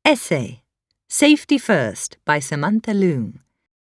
Essay, Safety First by Samantha Leung.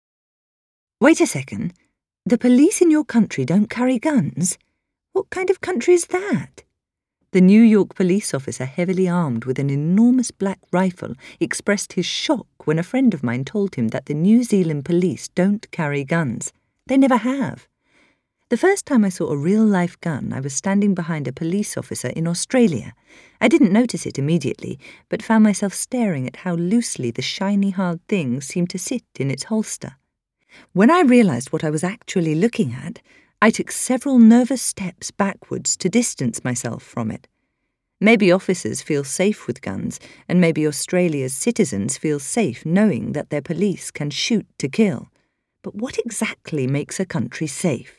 Wait a second. The police in your country don't carry guns? What kind of country is that? The New York police officer, heavily armed with an enormous black rifle, expressed his shock when a friend of mine told him that the New Zealand police don't carry guns. They never have. The first time I saw a real-life gun, I was standing behind a police officer in Australia. I didn't notice it immediately, but found myself staring at how loosely the shiny hard thing seemed to sit in its holster. When I realised what I was actually looking at, I took several nervous steps backwards to distance myself from it. Maybe officers feel safe with guns, and maybe Australia's citizens feel safe knowing that their police can shoot to kill. But what exactly makes a country safe?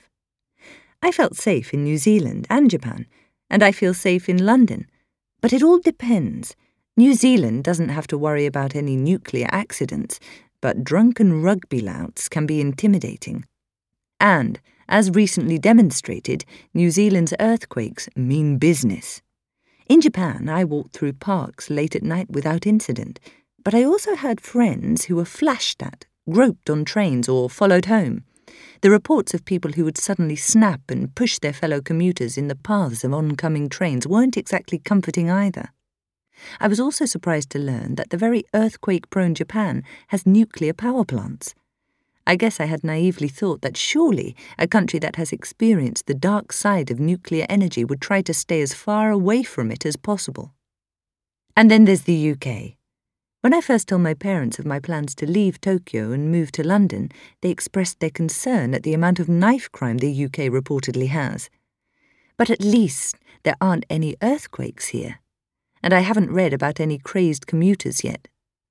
I felt safe in New Zealand and Japan, and I feel safe in London. But it all depends. New Zealand doesn't have to worry about any nuclear accidents, but drunken rugby louts can be intimidating. And, as recently demonstrated, New Zealand's earthquakes mean business. In Japan, I walked through parks late at night without incident, but I also had friends who were flashed at, groped on trains, or followed home. The reports of people who would suddenly snap and push their fellow commuters in the paths of oncoming trains weren't exactly comforting either. I was also surprised to learn that the very earthquake-prone Japan has nuclear power plants. I guess I had naively thought that surely a country that has experienced the dark side of nuclear energy would try to stay as far away from it as possible. And then there's the UK. When I first told my parents of my plans to leave Tokyo and move to London, they expressed their concern at the amount of knife crime the UK reportedly has. But at least there aren't any earthquakes here, and I haven't read about any crazed commuters yet.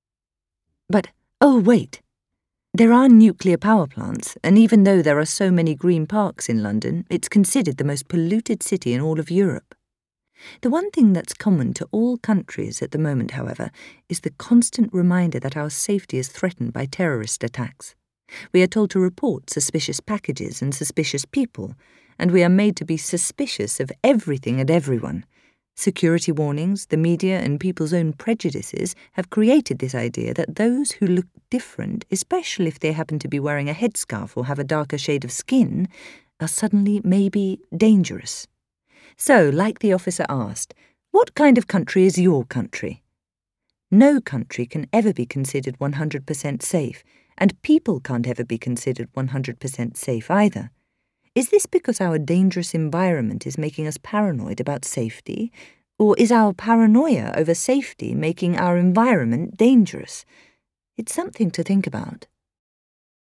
But, oh wait, there are nuclear power plants, and even though there are so many green parks in London, it's considered the most polluted city in all of Europe. The one thing that's common to all countries at the moment, however, is the constant reminder that our safety is threatened by terrorist attacks. We are told to report suspicious packages and suspicious people, and we are made to be suspicious of everything and everyone. Security warnings, the media, and people's own prejudices have created this idea that those who look different, especially if they happen to be wearing a headscarf or have a darker shade of skin, are suddenly maybe dangerous. So, like the officer asked, what kind of country is your country? No country can ever be considered 100% safe, and people can't ever be considered 100% safe either. Is this because our dangerous environment is making us paranoid about safety, or is our paranoia over safety making our environment dangerous? It's something to think about.